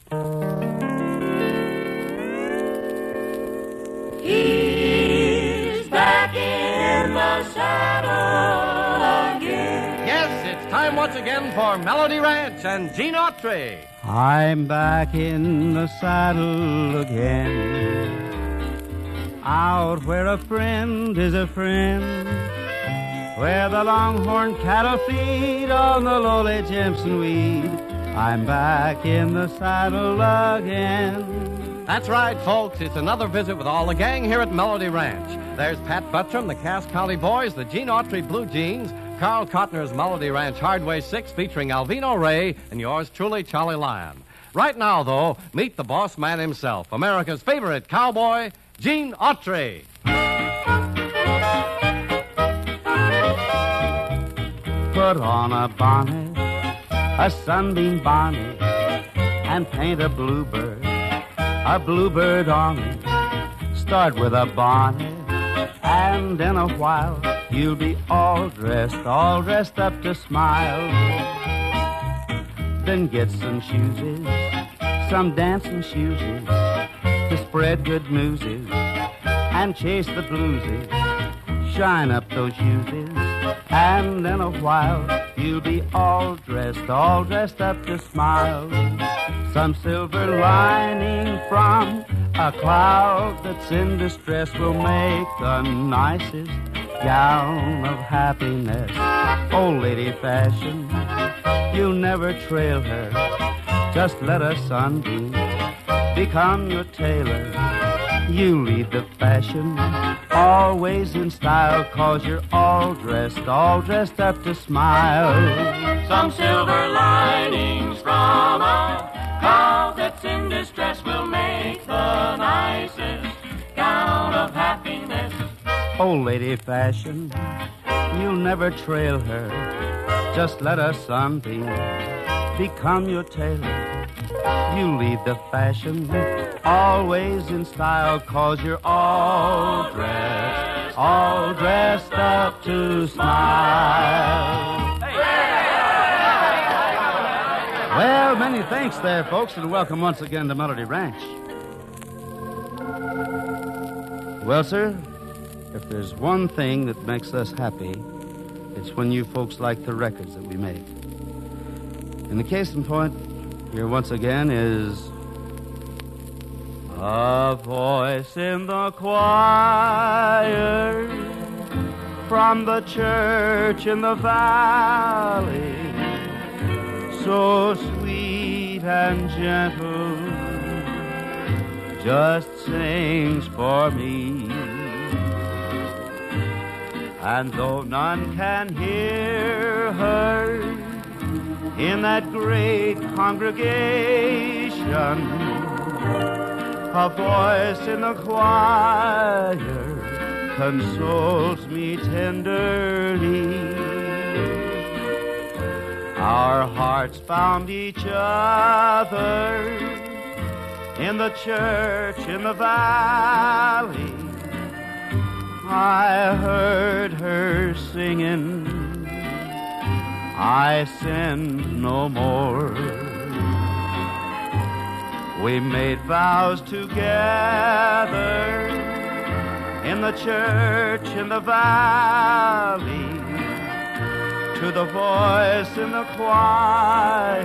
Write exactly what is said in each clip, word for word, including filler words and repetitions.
He's back in the saddle again. Yes, it's time once again for Melody Ranch and Gene Autry. I'm back in the saddle again, out where a friend is a friend, where the longhorn cattle feed on the lowly Jimson weed. I'm back in the saddle again. That's right, folks. It's another visit with all the gang here at Melody Ranch. There's Pat Buttram, the Cass County Boys, the Gene Autry Blue Jeans, Carl Cotner's Melody Ranch Hardway six featuring Alvino Ray, and yours truly, Charlie Lyon. Right now, though, meet the boss man himself, America's favorite cowboy, Gene Autry. Put on a bonnet, a sunbeam bonnet, and paint a bluebird, a bluebird on it. Start with a bonnet, and in a while you'll be all dressed, all dressed up to smile. Then get some shoeses, some dancing shoeses, to spread good newses and chase the blueses. Shine up those shoeses, and in a while you'll be all dressed, all dressed up to smile. Some silver lining from a cloud that's in distress will make the nicest gown of happiness. Old lady fashion, you never trail her. Just let a sunbeam become your tailor. You lead the fashion, always in style, 'cause you're all dressed, all dressed up to smile. Some silver linings from a cloud that's in distress will make the nicest gown of happiness. Old lady fashion, you'll never trail her. Just let a sunbeam become your tailor. You lead the fashion, always in style, 'cause you're all dressed, all dressed up to smile. Well, many thanks there, folks, and welcome once again to Melody Ranch. Well, sir, if there's one thing that makes us happy, it's when you folks like the records that we make. And the case in point here once again is a voice in the choir from the church in the valley, so sweet and gentle, just sings for me. And though none can hear her in that great congregation, a voice in the choir consoles me tenderly. Our hearts found each other in the church in the valley. I heard her singing, I sinned no more. We made vows together in the church in the valley, to the voice in the choir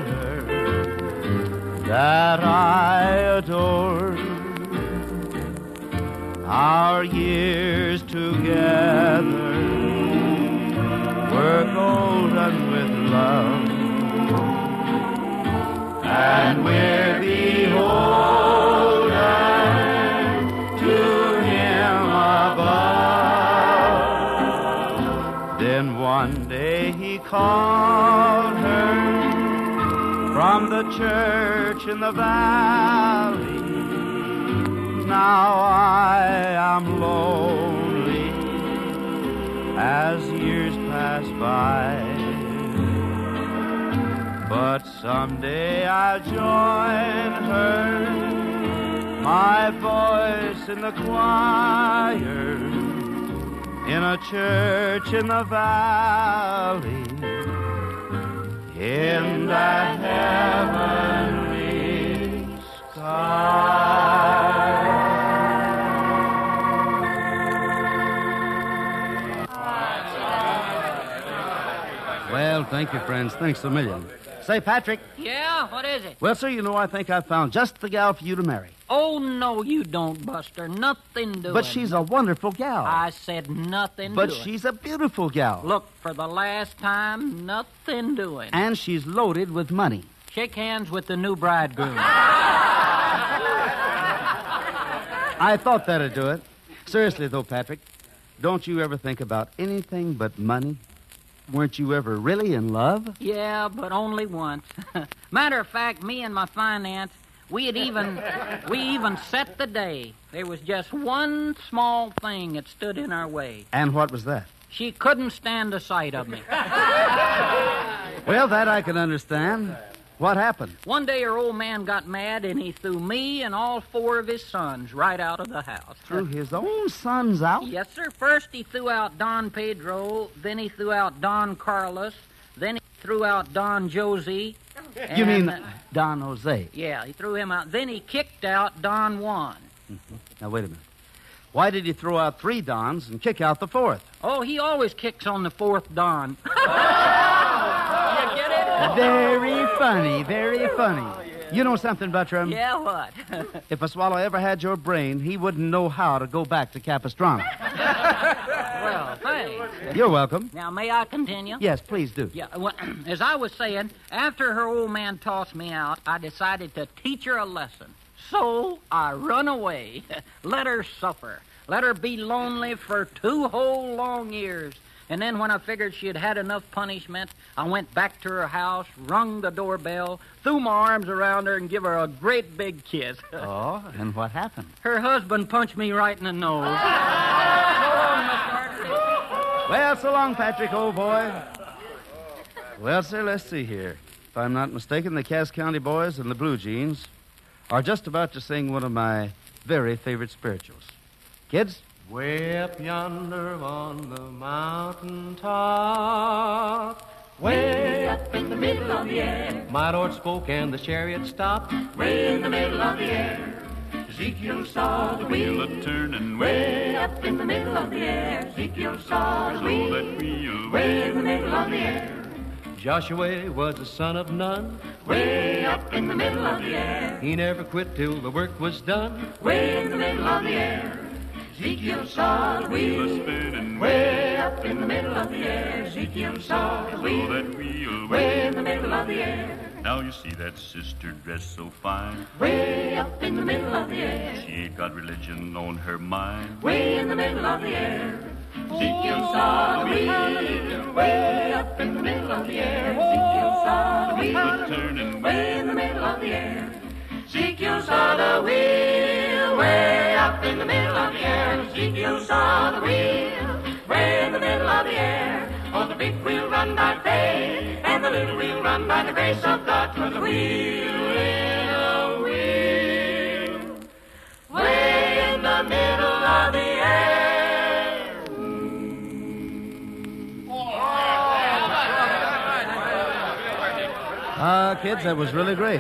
that I adored. Our years together were golden with love, and we're beholden to him above. Then one day he called her from the church in the valley. Now I am lonely as years pass by, but someday I'll join her, my voice in the choir, in a church in the valley, in that heavenly thank you, friends. Thanks a million. Say, Patrick. Yeah, what is it? Well, sir, you know, I think I've found just the gal for you to marry. Oh, no, you don't, Buster. Nothing doing. But she's a wonderful gal. I said nothing But doing. she's a beautiful gal. Look, for the last time, nothing doing. And she's loaded with money. Shake hands with the new bridegroom. I thought that'd do it. Seriously, though, Patrick, don't you ever think about anything but money? Weren't you ever really in love? Yeah, but only once. Matter of fact, me and my finance, we had even we even set the day. There was just one small thing that stood in our way. And what was that? She couldn't stand the sight of me. Well, that I can understand. What happened? One day her old man got mad and he threw me and all four of his sons right out of the house. Threw his own sons out? Yes, sir. First he threw out Don Pedro, then he threw out Don Carlos, then he threw out Don Josie. You and, mean uh, Don Jose? Yeah, he threw him out. Then he kicked out Don Juan. Mm-hmm. Now, wait a minute. Why did he throw out three Dons and kick out the fourth? Oh, he always kicks on the fourth Don. You get it? Very funny, very funny. You know something, Buttram? Yeah, what? If a swallow ever had your brain, he wouldn't know how to go back to Capistrano. Well, thanks. You're welcome. Now, may I continue? Yes, please do. Yeah, well, as I was saying, after her old man tossed me out, I decided to teach her a lesson. So I run away. Let her suffer. Let her be lonely for two whole long years. And then when I figured she had had enough punishment, I went back to her house, rung the doorbell, threw my arms around her, and give her a great big kiss. Oh, and what happened? Her husband punched me right in the nose. So long, Mister Hartley. Well, so long, Patrick, old boy. Well, sir, let's see here. If I'm not mistaken, the Cass County Boys and the Blue Jeans are just about to sing one of my very favorite spirituals. Kids? Way up yonder on the mountain top, way up in the middle of the air, my Lord spoke and the chariot stopped. Way in the middle of the air, Ezekiel saw the wheel a turning way up in the middle of the air. Ezekiel saw the wheel that wheel way in the middle of the air. Joshua was the son of Nun, way up in the middle of the air. He never quit till the work was done, way in the middle of the air. Ezekiel saw the wheel spinning way up in the middle of the air. Ezekiel saw the wheel that wheel way in the middle of the air. Now you see that sister dressed so fine, Way up in the middle of the air. she ain't got religion on her mind. Way in the middle of the air. Ezekiel saw the wheel way up in the middle of the air. Ezekiel saw the wheel turning way in the middle of the air. Ezekiel saw the wheel way up in the middle of the air. Ezekiel saw the wheel way in the middle of the air. Oh, the big wheel run by faith, and the little wheel run by the grace of God. 'Twas a wheel in a wheel way in the middle of the air. Ah, uh, kids, that was really great.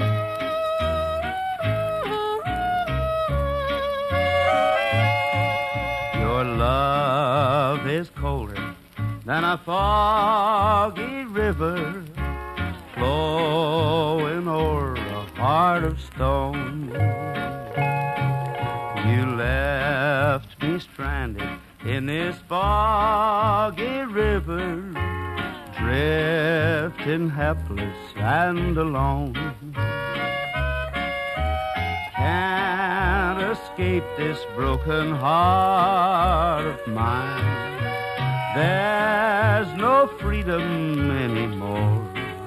Your love is colder than a foggy river flowing o'er a heart of stone. You left me stranded in this foggy river, drifting helpless and alone. Can't escape this broken heart of mine. There's no freedom anymore.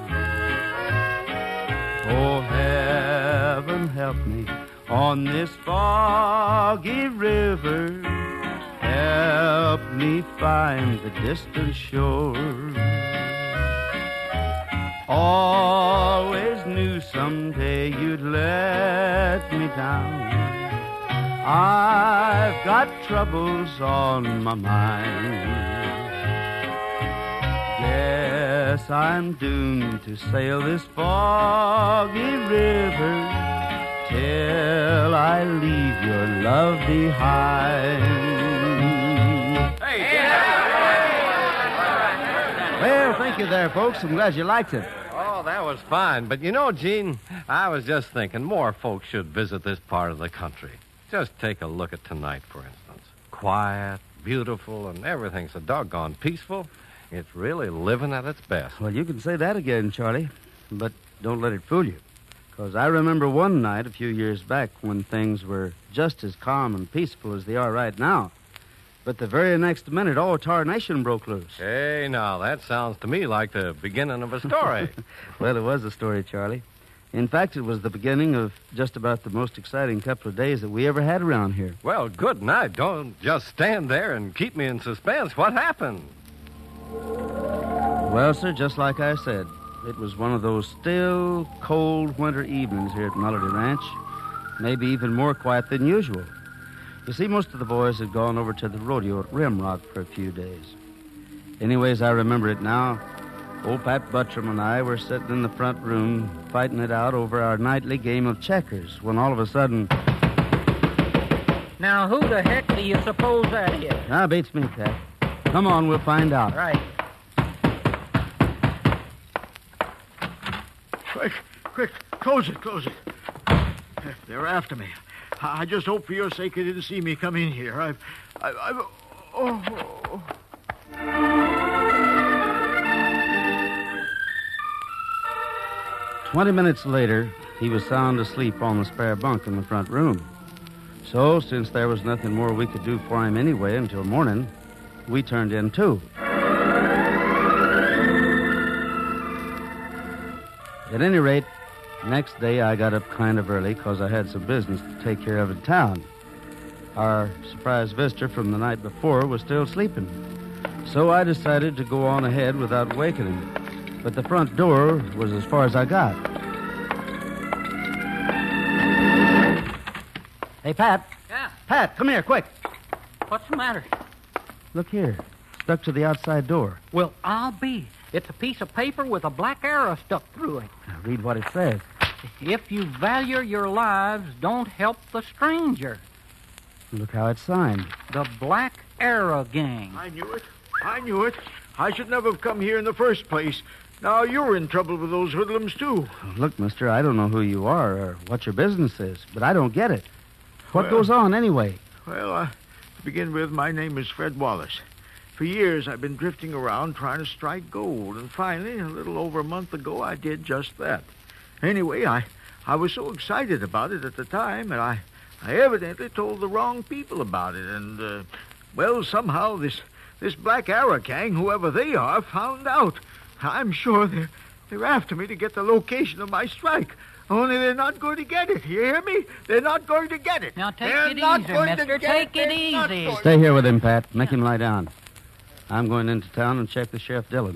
Oh, heaven help me on this foggy river. Help me find the distant shore. Always knew someday you'd let me down. I've got troubles on my mind. Guess I'm doomed to sail this foggy river till I leave your love behind. Hey, well, thank thank you there, folks. I'm glad you liked it. Oh, that was fine. But you know, Gene, I was just thinking more folks should visit this part of the country. Just take a look at tonight, for instance. Quiet, beautiful, and everything's so doggone peaceful. It's really living at its best. Well, you can say that again, Charlie. But don't let it fool you. Because I remember one night a few years back when things were just as calm and peaceful as they are right now. But the very next minute, all tarnation broke loose. Hey, now, that sounds to me like the beginning of a story. Well, it was a story, Charlie. In fact, it was the beginning of just about the most exciting couple of days that we ever had around here. Well, good night. Don't just stand there and keep me in suspense. What happened? Well, sir, just like I said, it was one of those still, cold winter evenings here at Melody Ranch. Maybe even more quiet than usual. You see, most of the boys had gone over to the rodeo at Rimrock for a few days. Anyways, I remember it now. Old Pat Buttram and I were sitting in the front room fighting it out over our nightly game of checkers when all of a sudden... Now, who the heck do you suppose that is? Ah, beats me, Pat. Come on, we'll find out. Right. Quick, quick, close it, close it. They're after me. I just hope for your sake they didn't see me come in here. I've... I've... I've oh... Twenty minutes later, he was sound asleep on the spare bunk in the front room. So, since there was nothing more we could do for him anyway until morning, we turned in too. At any rate, next day I got up kind of early because I had some business to take care of in town. Our surprise visitor from the night before was still sleeping. So I decided to go on ahead without waking him. But the front door was as far as I got. Hey, Pat. Yeah? Pat, come here, quick. What's the matter? Look here. Stuck to the outside door. Well, I'll be. It's a piece of paper with a black arrow stuck through it. Now read what it says. If you value your lives, don't help the stranger. Look how it's signed. The Black Arrow Gang. I knew it. I knew it. I should never have come here in the first place. Now you're in trouble with those hoodlums, too. Look, mister, I don't know who you are or what your business is, but I don't get it. What Well- goes on anyway? Well, uh, to begin with, my name is Fred Wallace. For years, I've been drifting around trying to strike gold, and finally, a little over a month ago, I did just that. Anyway, I, I was so excited about it at the time, and I, I evidently told the wrong people about it, and, uh, well, somehow this, this Black Arrow Gang, whoever they are, found out. I'm sure they're, they're after me to get the location of my strike. Only they're not going to get it. You hear me? They're not going to get it. Now, take They're it not easy, going to mister. get Take it They're not easy. going- Stay here with him, Pat. Make him lie down. I'm going into town and check with Sheriff Dillon.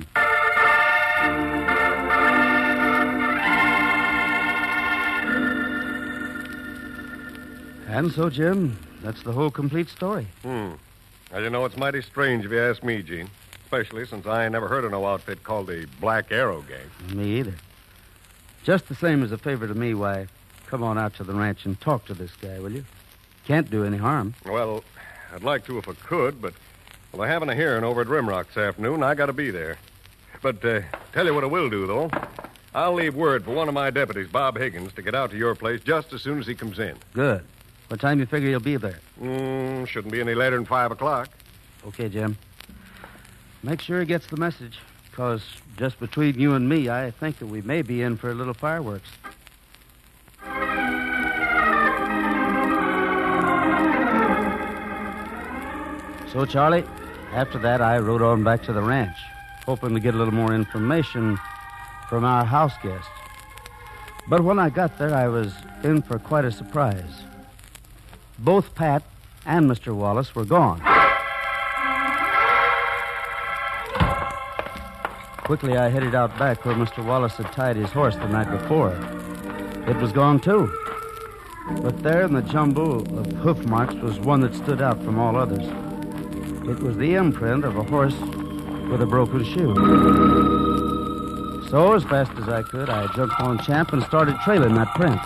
And so, Jim, that's the whole complete story. Hmm. Well, you know, it's mighty strange if you ask me, Gene. Especially since I ain't never heard of no outfit called the Black Arrow Gang. Me either. Just the same as a favor to me, why, come on out to the ranch and talk to this guy, will you? Can't do any harm. Well, I'd like to if I could, but well, they're having a hearing over at Rimrock this afternoon, and I got to be there. But uh, tell you what I will do, though. I'll leave word for one of my deputies, Bob Higgins, to get out to your place just as soon as he comes in. Good. What time you figure you'll be there? Mm, shouldn't be any later than five o'clock. Okay, Jim. Make sure he gets the message, because just between you and me, I think that we may be in for a little fireworks. So, Charlie, after that, I rode on back to the ranch, hoping to get a little more information from our house guest. But when I got there, I was in for quite a surprise. Both Pat and Mister Wallace were gone. Quickly, I headed out back where Mister Wallace had tied his horse the night before. It was gone, too. But there in the jumble of hoof marks was one that stood out from all others. It was the imprint of a horse with a broken shoe. So, as fast as I could, I jumped on Champ and started trailing that print.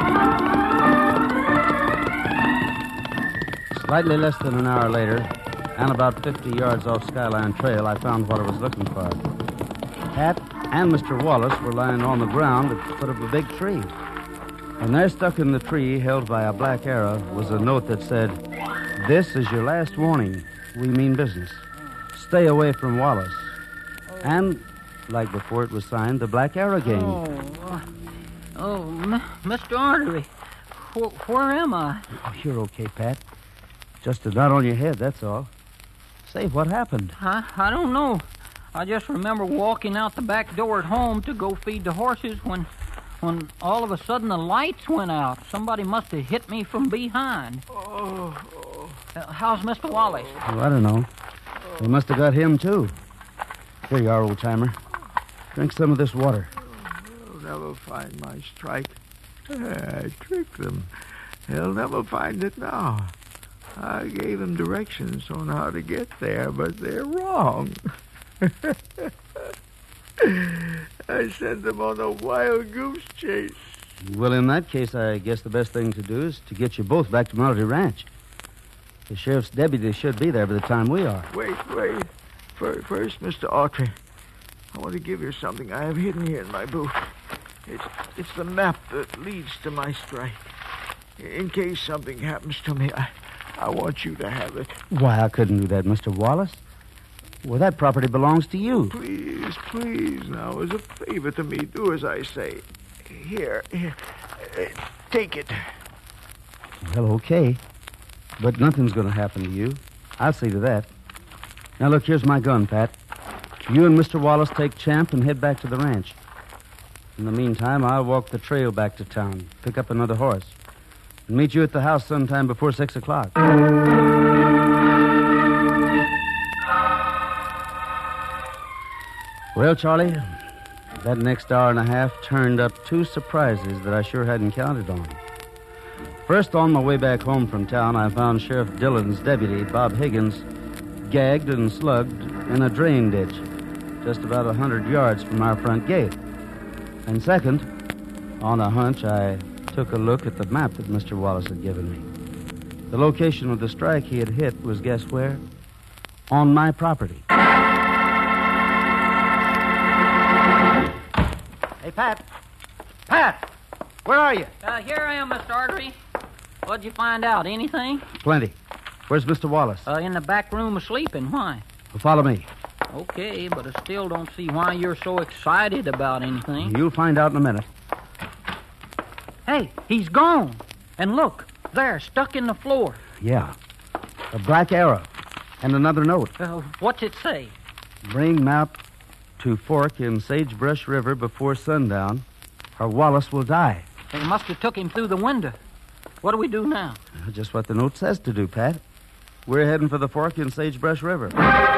Slightly less than an hour later, And about fifty yards off Skyline Trail, I found what I was looking for. Pat and Mister Wallace were lying on the ground at the foot of a big tree. And there, stuck in the tree, held by a black arrow, was a note that said, "This is your last warning. We mean business. Stay away from Wallace." And, like before it was signed, the Black Arrow Gang. Oh, uh, oh, M- Mister Artery, wh- where am I? Oh, you're okay, Pat. Just a knot on your head, that's all. Say, what happened? I, I don't know. I just remember walking out the back door at home to go feed the horses when, when all of a sudden the lights went out. Somebody must have hit me from behind. Oh, oh. Uh, how's Mister Wallace? Oh, I don't know. They must have got him, too. Here you are, old-timer. Drink some of this water. They'll never find my strike. I tricked them. They'll never find it now. I gave them directions on how to get there, but they're wrong. I sent them on a wild goose chase. Well, in that case, I guess the best thing to do is to get you both back to Melody Ranch. The sheriff's deputy should be there by the time we are. Wait, wait. Fir- First, Mister Autry, I want to give you something I have hidden here in my boot. It's, it's the map that leads to my strike. In case something happens to me, I, I want you to have it. Why, I couldn't do that, Mister Wallace. Well, that property belongs to you. Please, please, now, as a favor to me, do as I say. Here, here, uh, take it. Well, okay. But nothing's going to happen to you. I'll see to that. Now, look, here's my gun, Pat. You and Mister Wallace take Champ and head back to the ranch. In the meantime, I'll walk the trail back to town, pick up another horse, and meet you at the house sometime before six o'clock. Well, Charlie, that next hour and a half turned up two surprises that I sure hadn't counted on. First, on my way back home from town, I found Sheriff Dillon's deputy, Bob Higgins, gagged and slugged in a drain ditch just about a hundred yards from our front gate. And second, on a hunch, I took a look at the map that Mister Wallace had given me. The location of the strike he had hit was, guess where? On my property. Hey, Pat. Pat! Where are you? Uh, here I am, Mister Artery. What'd you find out? Anything? Plenty. Where's Mister Wallace? Uh, in the back room sleeping. Why? Well, follow me. Okay, but I still don't see why you're so excited about anything. You'll find out in a minute. Hey, he's gone. And look, there, stuck in the floor. Yeah. A black arrow. And another note. Uh, what's it say? Bring map to fork in Sagebrush River before sundown, or Wallace will die. They must have took him through the window. What do we do now? Just what the note says to do, Pat. We're heading for the fork in Sagebrush River.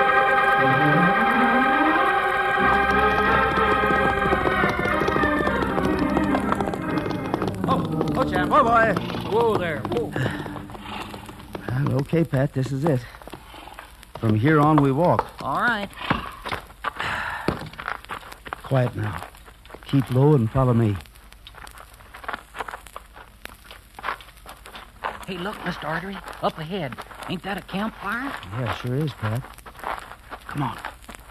Oh, oh, Champ. Oh, boy. Whoa there. Whoa. Well, okay, Pat, this is it. From here on, we walk. All right. Quiet now. Keep low and follow me. Hey, look, Mister Artery, up ahead. Ain't that a campfire? Yeah, sure is, Pat. Come on.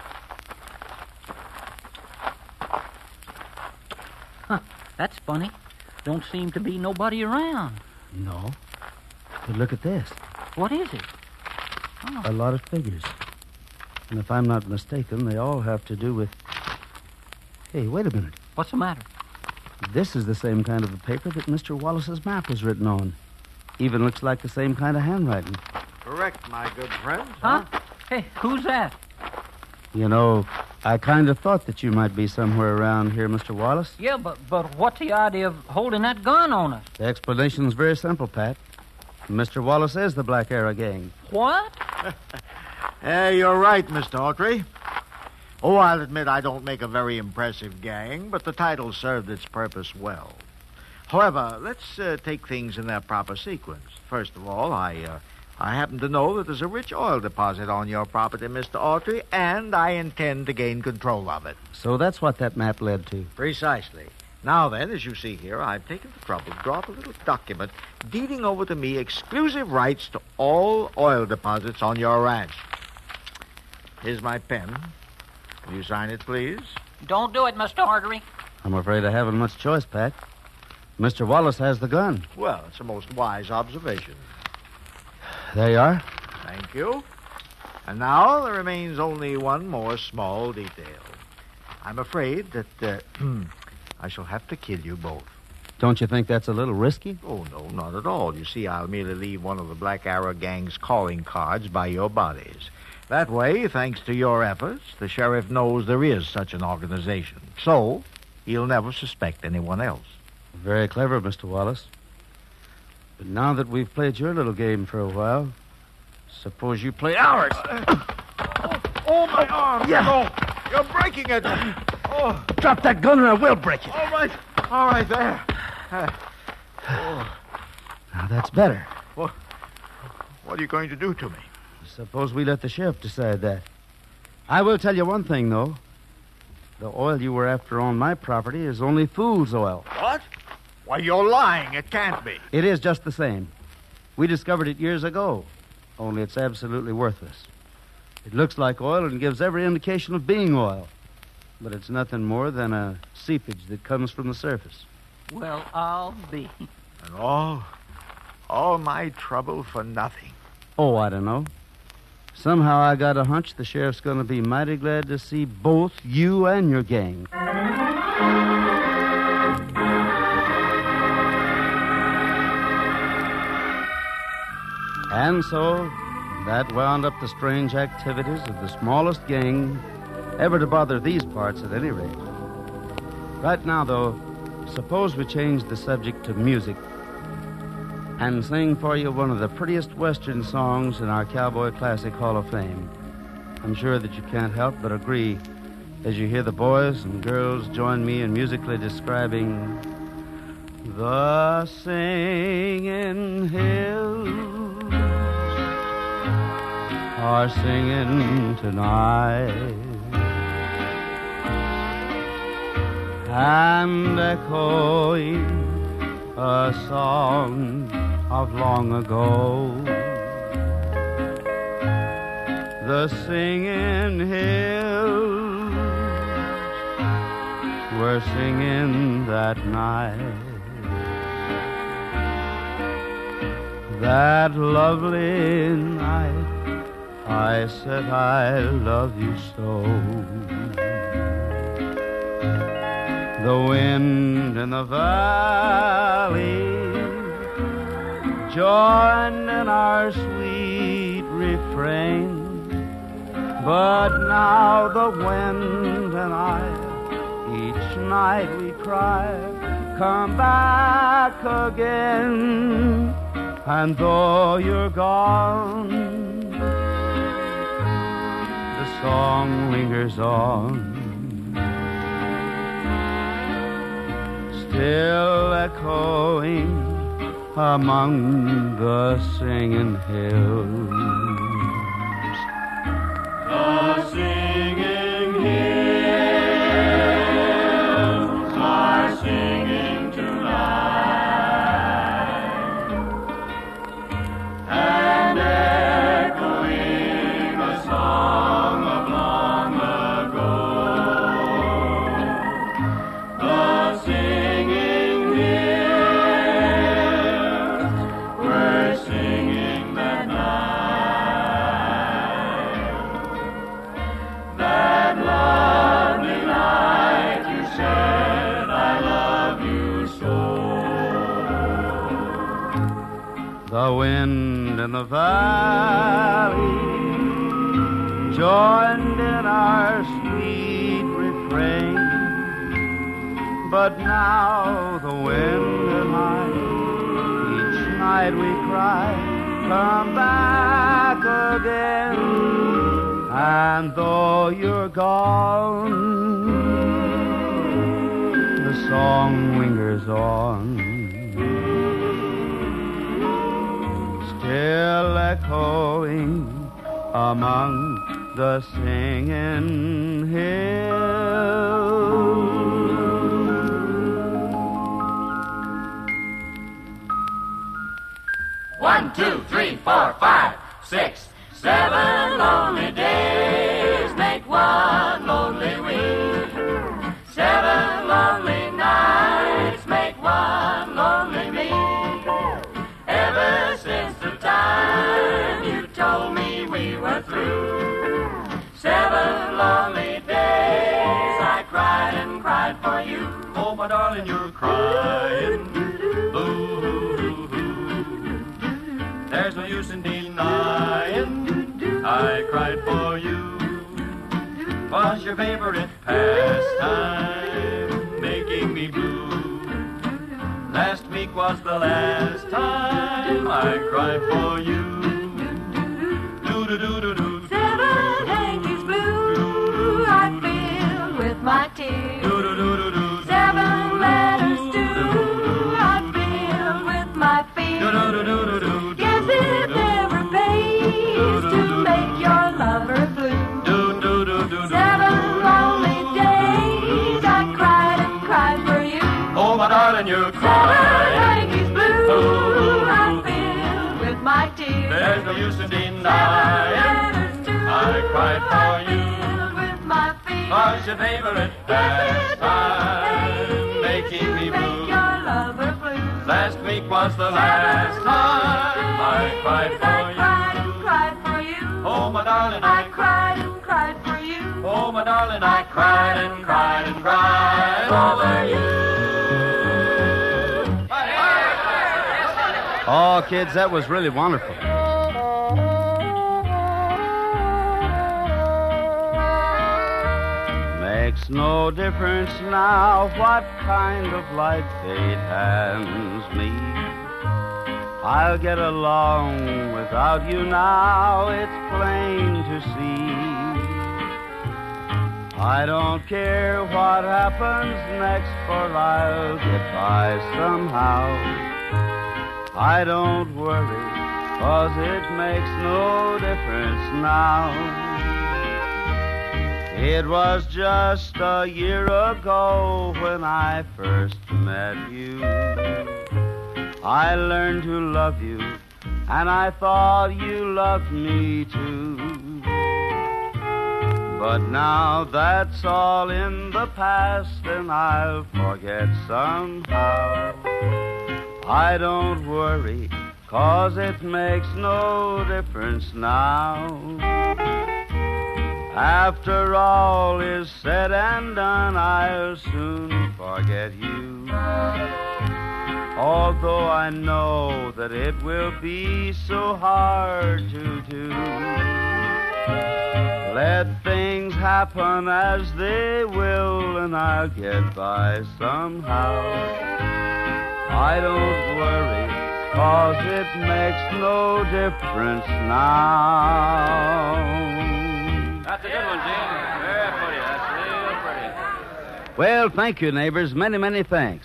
Huh, that's funny. Don't seem to be nobody around. No. But look at this. What is it? Oh. A lot of figures. And if I'm not mistaken, they all have to do with... Hey, wait a minute. What's the matter? This is the same kind of a paper that Mister Wallace's map was written on. Even looks like the same kind of handwriting. Correct, my good friend. Huh? Hey, who's that? You know, I kind of thought that you might be somewhere around here, Mister Wallace. Yeah, but but what's the idea of holding that gun on us? The explanation's very simple, Pat. Mister Wallace is the Black Arrow Gang. What? Uh, you're right, Mister Autry. Oh, I'll admit I don't make a very impressive gang, but the title served its purpose well. However, let's uh, take things in their proper sequence. First of all, I uh, I happen to know that there's a rich oil deposit on your property, Mister Autry, and I intend to gain control of it. So that's what that map led to. Precisely. Now then, as you see here, I've taken the trouble to draw up a little document deeding over to me exclusive rights to all oil deposits on your ranch. Here's my pen. Will you sign it, please? Don't do it, Mister Artery. I'm afraid I haven't much choice, Pat. Mister Wallace has the gun. Well, it's a most wise observation. There you are. Thank you. And now there remains only one more small detail. I'm afraid that uh, I shall have to kill you both. Don't you think that's a little risky? Oh, no, not at all. You see, I'll merely leave one of the Black Arrow Gang's calling cards by your bodies. That way, thanks to your efforts, the sheriff knows there is such an organization. So, he'll never suspect anyone else. Very clever, Mister Wallace. But now that we've played your little game for a while, suppose you play ours. oh, oh, my arm! Yeah. Oh, you're breaking it. Oh, Drop that gun or I will break it. all right. All right, there. Uh, oh, Now that's better. what, what are you going to do to me? Suppose we let the sheriff decide that. I will tell you one thing, though. The oil you were after on my property is only fool's oil. What? Why, you're lying. It can't be. It is just the same. We discovered it years ago, only it's absolutely worthless. It looks like oil and gives every indication of being oil, but it's nothing more than a seepage that comes from the surface. Well, I'll be. And all, all my trouble for nothing. Oh, I don't know. Somehow I got a hunch the sheriff's going to be mighty glad to see both you and your gang. And so, that wound up the strange activities of the smallest gang ever to bother these parts at any rate. Right now, though, suppose we change the subject to music and sing for you one of the prettiest Western songs in our Cowboy Classic Hall of Fame. I'm sure that you can't help but agree as you hear the boys and girls join me in musically describing the singing hills are singing tonight, and echoing a song of long ago. The singing hills were singing that night, that lovely night I said I love you so. The wind in the valley joined in our sweet refrain, but now the wind and I, each night we cry, come back again. And though you're gone, the song lingers on, still echoing among the singing hills. The singing hills are singing tonight, and echoing a song of long ago. The singing hills were singing that night, that lovely night you said I love you so. The wind in the valley joined in our sweet refrain, but now the wind and I, each night we cry, come back again. And though you're gone, the song lingers on, still echoing among the singing hills. One, two, three, four, five, six, seven lonely days make one lonely week. Seven lonely nights make one lonely me. Ever since the time you told me we were through, seven lonely days I cried and cried for you. Oh, my darling, you're crying. Boo-hoo-hoo. There's no use in denying I cried for you. Was your favorite pastime making me blue? Last week was the last time I cried for you. Do-do-do-do-do. Seven hankies blue I filled with my tears. Do-do-do-do-do. Seven letters too I filled with my fears. Do-do-do-do-do. Guess it never pays to make your lover blue. Do-do-do-do-do. Seven lonely days I cried and cried for you. Oh, my darling, you're Seven crying. hankies blue I filled with my tears. There's no use in denying Seven letters too I cried for you. filled with my fears. Was your favorite pastime making me Make blue? your lover blue. Last week was the last time I cried I for cried and you. cried for you. Oh, my darling, I I cried and cried for you. Oh, my darling, I cried and cried and cried over you. Oh, kids, that was really wonderful. Makes no difference now what kind of life fate hands me. I'll get along without you now, it's plain to see. I don't care what happens next, for I'll get by somehow. I don't worry, 'cause it makes no difference now. It was just a year ago when I first met you. I learned to love you, and I thought you loved me too. But now that's all in the past, and I'll forget somehow. I don't worry, 'cause it makes no difference now. After all is said and done, I'll soon forget you. Although I know that it will be so hard to do. Let things happen as they will, and I'll get by somehow. I don't worry, 'cause it makes no difference now. That's a good one, Jim. Very pretty. That's real pretty. Well, thank you, neighbors. Many, many thanks.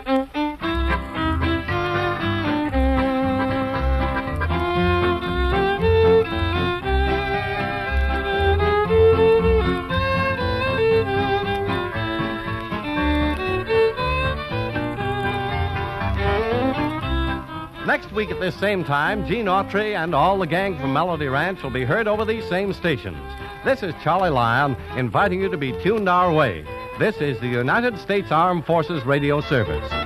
Next week at this same time, Gene Autry and all the gang from Melody Ranch will be heard over these same stations. This is Charlie Lyon inviting you to be tuned our way. This is the United States Armed Forces Radio Service.